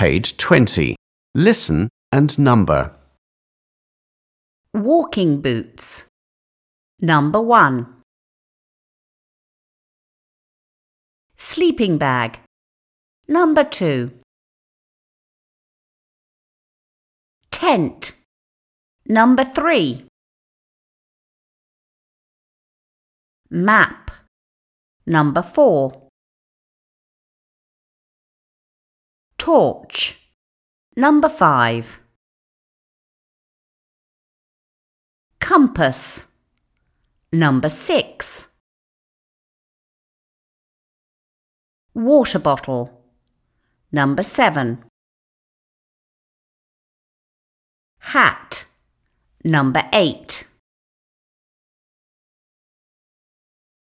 page 20. Listen and number. Walking boots. Number 1. Sleeping bag. Number 2. Tent. Number 3. Map. Number 4. Torch. Number 5. Compass. Number 6. Water bottle. Number 7. Hat. Number 8.